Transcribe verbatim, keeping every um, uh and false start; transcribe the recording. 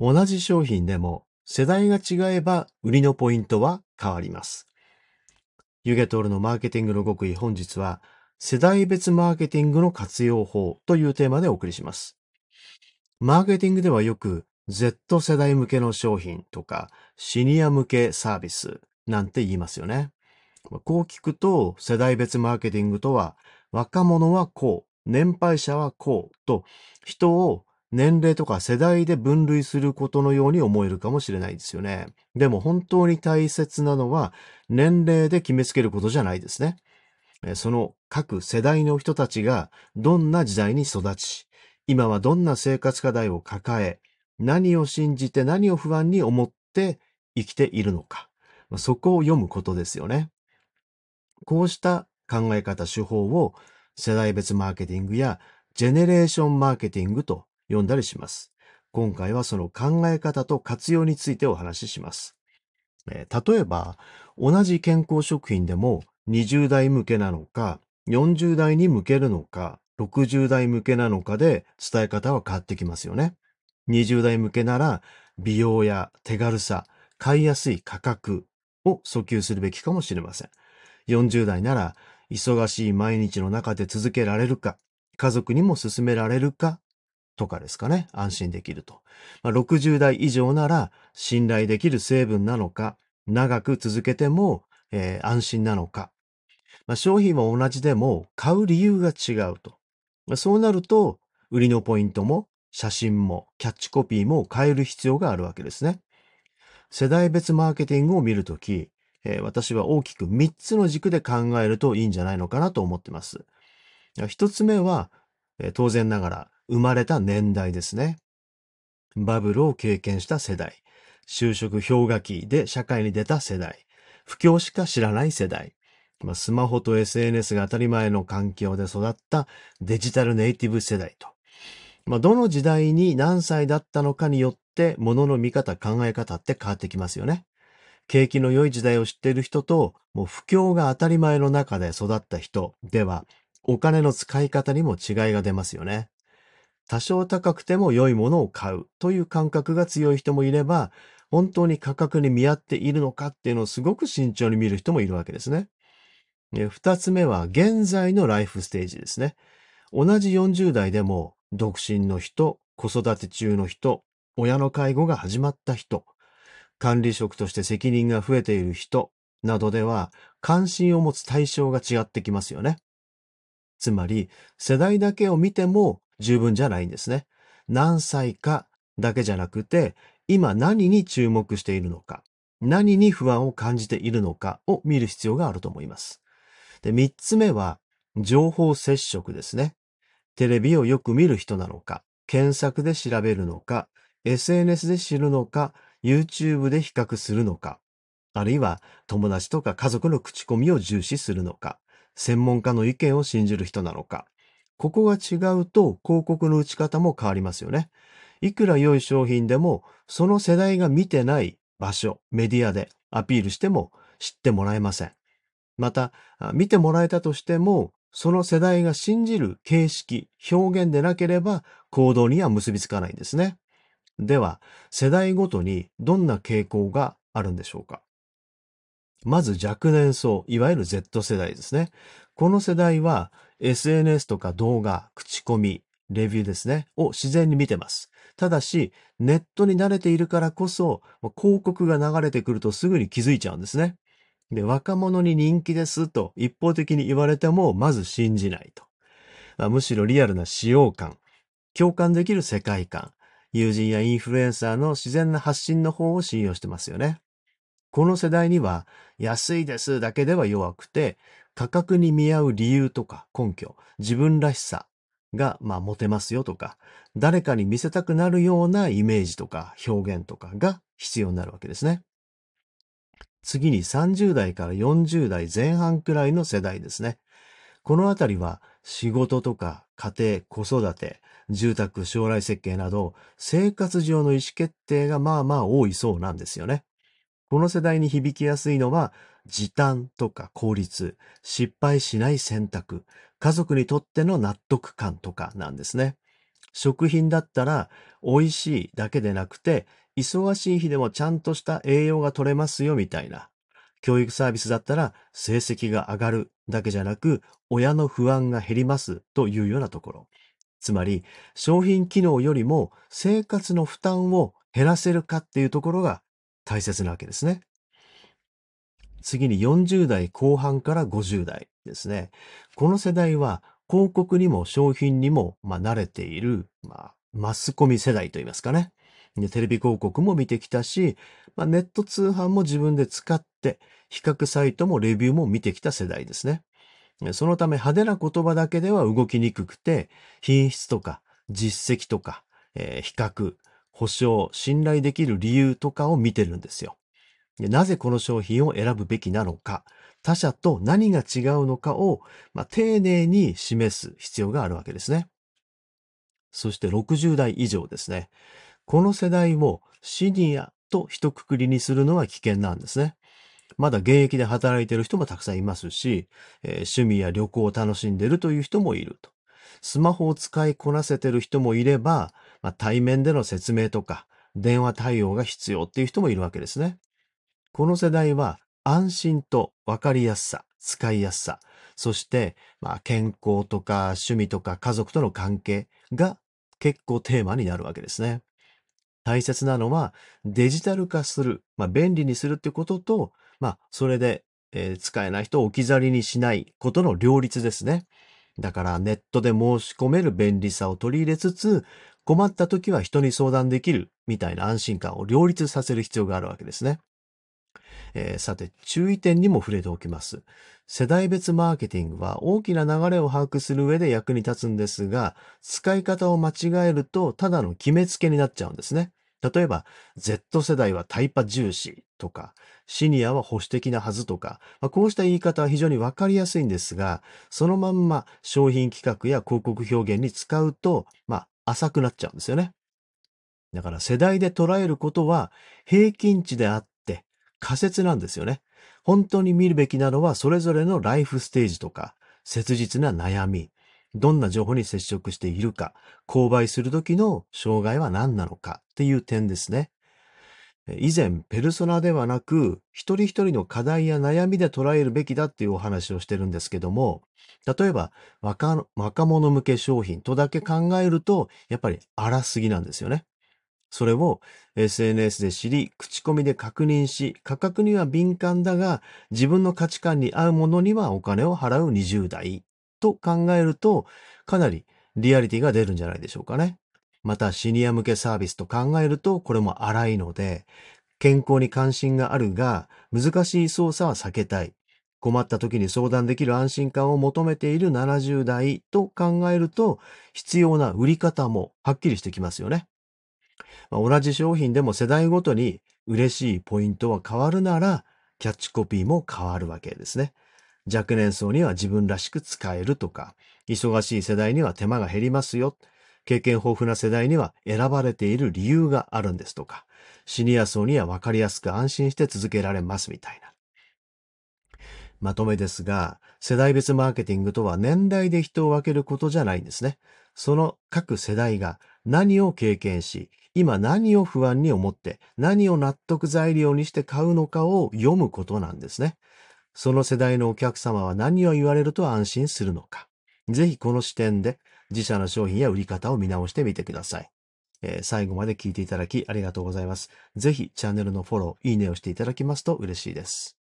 同じ商品でも世代が違えば売りのポイントは変わります。ユゲトールのマーケティングの極意、本日は世代別マーケティングの活用法というテーマでお送りします。マーケティングではよく Z 世代向けの商品とかシニア向けサービスなんて言いますよね。こう聞くと世代別マーケティングとは若者はこう、年配者はこうと人を年齢とか世代で分類することのように思えるかもしれないですよね。でも本当に大切なのは年齢で決めつけることじゃないですね。その各世代の人たちがどんな時代に育ち、今はどんな生活課題を抱え、何を信じて何を不安に思って生きているのか。そこを読むことですよね。こうした考え方、手法を世代別マーケティングやジェネレーションマーケティングと呼んだりします。今回はその考え方と活用についてお話しします。えー例えば、同じ健康食品でもにじゅう代向けなのか、よんじゅう代に向けるのか、ろくじゅう代向けなのかで伝え方は変わってきますよね。にじゅう代向けなら美容や手軽さ、買いやすい価格を訴求するべきかもしれません。よんじゅう代なら忙しい毎日の中で続けられるか、家族にも勧められるかとかですかね。安心できると。まあ、ろくじゅう代以上なら信頼できる成分なのか、長く続けても、えー安心なのか。まあ、商品は同じでも買う理由が違うと。まあ、そうなると、売りのポイントも写真もキャッチコピーも変える必要があるわけですね。世代別マーケティングを見るとき、えー私は大きくみっつの軸で考えるといいんじゃないのかなと思ってます。ひとつめは、えー当然ながら生まれた年代ですね。バブルを経験した世代、就職氷河期で社会に出た世代、不況しか知らない世代、まあ、スマホと エスエヌエス が当たり前の環境で育ったデジタルネイティブ世代と、まあ、どの時代に何歳だったのかによって物の見方、考え方って変わってきますよね。景気の良い時代を知っている人と、もう不況が当たり前の中で育った人では、お金の使い方にも違いが出ますよね。多少高くても良いものを買うという感覚が強い人もいれば、本当に価格に見合っているのかっていうのをすごく慎重に見る人もいるわけですね。え二つ目は現在のライフステージですね。同じよんじゅう代でも独身の人、子育て中の人、親の介護が始まった人、管理職として責任が増えている人などでは関心を持つ対象が違ってきますよね。つまり、世代だけを見ても十分じゃないんですね。何歳かだけじゃなくて、今何に注目しているのか、何に不安を感じているのかを見る必要があると思います。で、三つ目は、情報接触ですね。テレビをよく見る人なのか、検索で調べるのか、エスエヌエス で知るのか、YouTube で比較するのか、あるいは友達とか家族の口コミを重視するのか、専門家の意見を信じる人なのか。ここが違うと広告の打ち方も変わりますよね。いくら良い商品でも、その世代が見てない場所、メディアでアピールしても知ってもらえません。また、あ見てもらえたとしても、その世代が信じる形式、表現でなければ行動には結びつかないんですね。では、世代ごとにどんな傾向があるんでしょうか。まず若年層、いわゆる Z 世代ですね。この世代は エスエヌエス とか動画、口コミ、レビューですね、を自然に見てます。ただし、ネットに慣れているからこそ、広告が流れてくるとすぐに気づいちゃうんですね。で、若者に人気ですと一方的に言われても、まず信じないと。まあむしろリアルな使用感、共感できる世界観、友人やインフルエンサーの自然な発信の方を信用してますよね。この世代には安いですだけでは弱くて、価格に見合う理由とか根拠、自分らしさがまあ持てますよとか、誰かに見せたくなるようなイメージとか表現とかが必要になるわけですね。次にさんじゅう代からよんじゅう代前半くらいの世代ですね。このあたりは仕事とか家庭、子育て、住宅、将来設計など生活上の意思決定がまあまあ多いそうなんですよね。この世代に響きやすいのは、時短とか効率、失敗しない選択、家族にとっての納得感とかなんですね。 食品だったら美味しいだけでなくて、忙しい日でもちゃんとした栄養が取れますよみたいな。教育サービスだったら成績が上がるだけじゃなく、親の不安が減りますというようなところ。つまり、商品機能よりも生活の負担を減らせるかっていうところが大切なわけですね。次によんじゅう代後半からごじゅう代ですね。この世代は広告にも商品にも、まあ、慣れている、まあ、マスコミ世代といいますかね。でテレビ広告も見てきたし、まあ、ネット通販も自分で使って、比較サイトもレビューも見てきた世代ですね。そのため派手な言葉だけでは動きにくくて、品質とか実績とか、えー比較、保証、信頼できる理由とかを見てるんですよ。でなぜこの商品を選ぶべきなのか、他社と何が違うのかを、まあ、丁寧に示す必要があるわけですね。そしてろくじゅう代以上ですね。この世代をシニアと一括りにするのは危険なんですね。まだ現役で働いている人もたくさんいますし、えー趣味や旅行を楽しんでいるという人もいると。スマホを使いこなせている人もいれば、まあ、対面での説明とか電話対応が必要っていう人もいるわけですね。この世代は安心と分かりやすさ、使いやすさ、そしてまあ健康とか趣味とか家族との関係が結構テーマになるわけですね。大切なのはデジタル化する、まあ、便利にするってことと、まあ、それで、えー使えない人を置き去りにしないことの両立ですね。だからネットで申し込める便利さを取り入れつつ、困った時は人に相談できるみたいな安心感を両立させる必要があるわけですね。えーさて、注意点にも触れておきます。世代別マーケティングは大きな流れを把握する上で役に立つんですが、使い方を間違えるとただの決めつけになっちゃうんですね。例えば、Z 世代はタイパ重視とか、シニアは保守的なはずとか、まあ、こうした言い方は非常にわかりやすいんですが、そのまんま商品企画や広告表現に使うと、まあ、浅くなっちゃうんですよね。だから世代で捉えることは平均値であって仮説なんですよね。本当に見るべきなのはそれぞれのライフステージとか切実な悩み、どんな情報に接触しているか、購買する時の障害は何なのかっていう点ですね。以前、ペルソナではなく、一人一人の課題や悩みで捉えるべきだっていうお話をしてるんですけども、例えば若、若者向け商品とだけ考えると、やっぱり荒すぎなんですよね。それを エスエヌエス で知り、口コミで確認し、価格には敏感だが、自分の価値観に合うものにはお金を払うにじゅう代と考えると、かなりリアリティが出るんじゃないでしょうかね。また、シニア向けサービスと考えると、これも荒いので、健康に関心があるが、難しい操作は避けたい。困った時に相談できる安心感を求めているななじゅう代と考えると、必要な売り方もはっきりしてきますよね。まあ同じ商品でも世代ごとに嬉しいポイントは変わるなら、キャッチコピーも変わるわけですね。若年層には自分らしく使えるとか、忙しい世代には手間が減りますよ。経験豊富な世代には選ばれている理由があるんですとか、シニア層には分かりやすく安心して続けられますみたいな。まとめですが、世代別マーケティングとは年代で人を分けることじゃないんですね。その各世代が何を経験し、今何を不安に思って、何を納得材料にして買うのかを読むことなんですね。その世代のお客様は何を言われると安心するのか。ぜひこの視点で自社の商品や売り方を見直してみてください。えー最後まで聞いていただきありがとうございます。ぜひチャンネルのフォロー、いいねをしていただきますと嬉しいです。